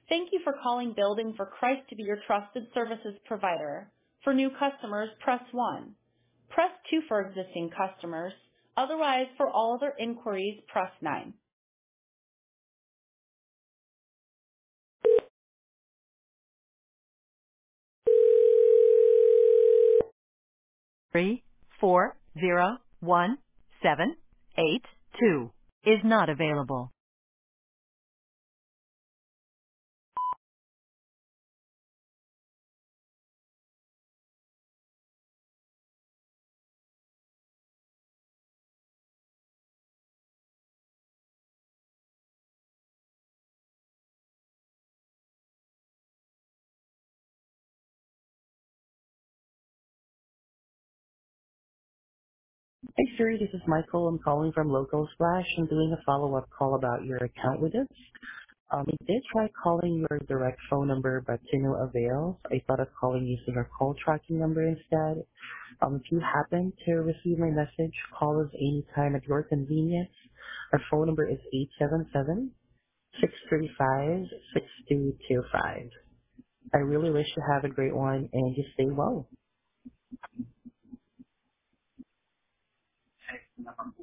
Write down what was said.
Thank you for calling Building for Christ to be your trusted services provider. For new customers, press 1. Press 2 for existing customers. Otherwise, for all other inquiries, press 9. 3401782 is not available. Hey Siri, this is Michael. I'm calling from Local Splash. I'm doing a follow-up call about your account with us. I did try calling your direct phone number, but to no avail. I thought of calling using our call tracking number instead. If you happen to receive my message, call us anytime at your convenience. Our phone number is 877-635-6225. I really wish you have a great one and you stay well.